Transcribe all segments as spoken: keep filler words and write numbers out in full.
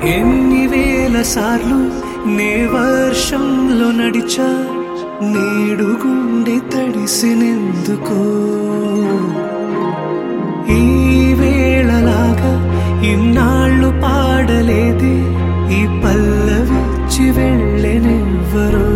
ఎన్ని వేల సార్లు నే వర్షంలో నడిచా, నేడు గుండె తడిసినెందుకో. ఈ వేళలాగా ఇన్నాళ్ళు పాడలేదే, ఈ పల్లవిచ్చి వెళ్ళెనెవ్వరో.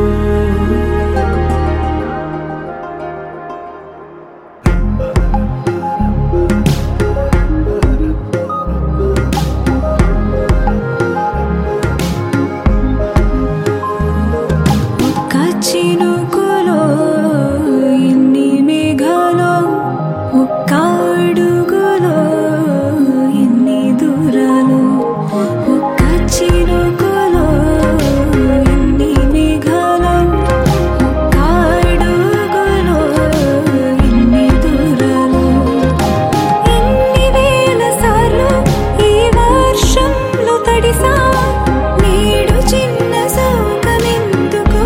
చినుకులో ఎన్ని మేఘాలో, ఒక్క అడుగులో ఎన్ని దూరాలు. ఒక్క చినుకులో ఎన్ని మేఘాలో, ఒక్క అడుగులో ఎన్ని దూరాలు. ఎన్ని వేల సార్లు ఈ వర్షంలో తడిసా, నేడు చిన్న సౌకమెందుకో.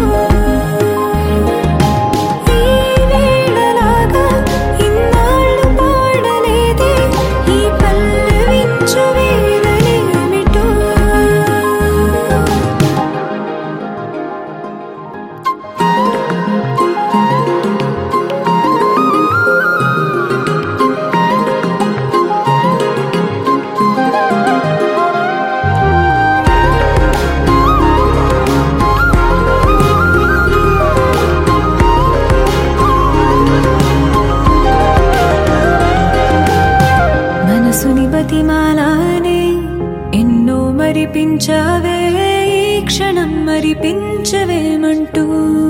మనసుని బతిమాలానే ఎన్నో మరిపించవే, ఈ క్షణం మరిపించవేమంటూ.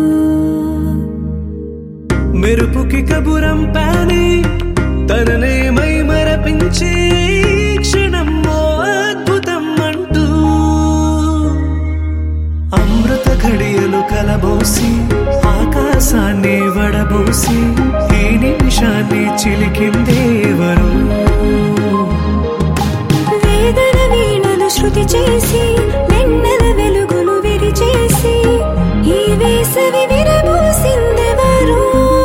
మెరుపుకి కబురం పానే తననే మై మరపించే, ఈ క్షణం ఓ అద్భుతం అంటూ. అమృత ఘడియలు కలబోసి, ఆకాశాన్ని వడబోసి, ఈ నిమిషాన్ని చిలికిందేవరు. వేదన వీణలు శృతి చేసి, వెన్నెల వెలుగులు విరిచేసి, ఈ వేసవి విరబోసిందెవరు.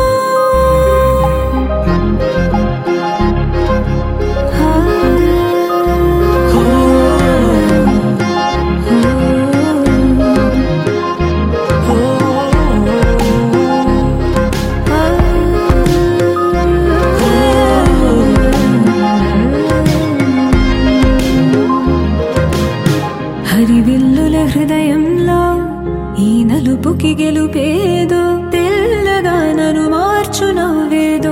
హరివిల్లుల హృదయంలో ఈ నలుపుకి గెలుపేదో, తెల్లగా నన్ను మార్చు నవ్వేదో.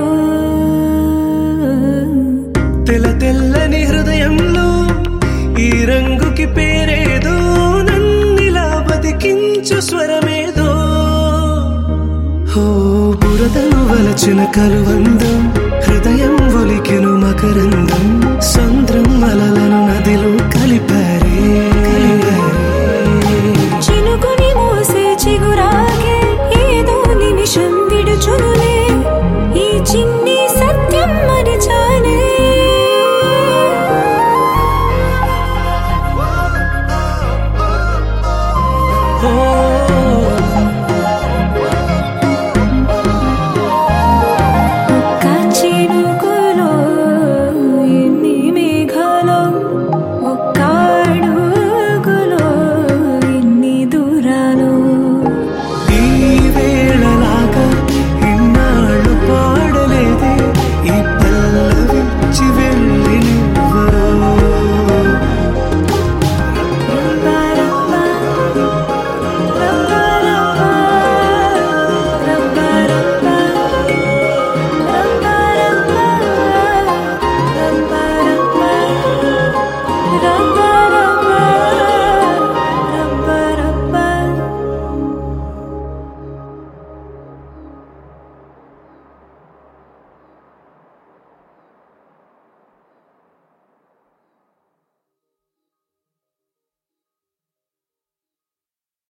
తెల్ల తెల్లని హృదయంలో ఈ రంగుకి పేరేదో, నన్నిలా బతికించు స్వరమేదో. ఓ బురదను వలచిన కలువందం, హృదయం ఒలికెను మకరందం.